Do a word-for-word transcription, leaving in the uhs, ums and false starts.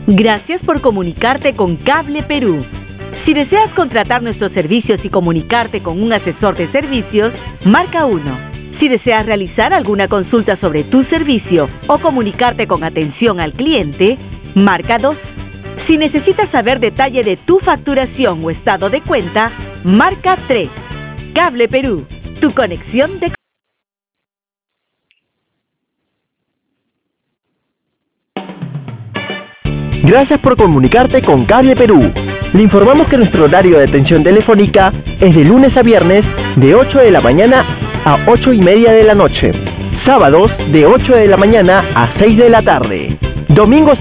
Gracias por comunicarte con Cable Perú. Si deseas contratar nuestros servicios y comunicarte con un asesor de servicios, marca uno. Si deseas realizar alguna consulta sobre tu servicio o comunicarte con atención al cliente, marca dos. Si necesitas saber detalle de tu facturación o estado de cuenta, marca tres. Cable Perú, tu conexión de... Gracias por comunicarte con Cable Perú. Le informamos que nuestro horario de atención telefónica es de lunes a viernes de ocho de la mañana a ocho y media de la noche. Sábados de ocho de la mañana a seis de la tarde. Domingos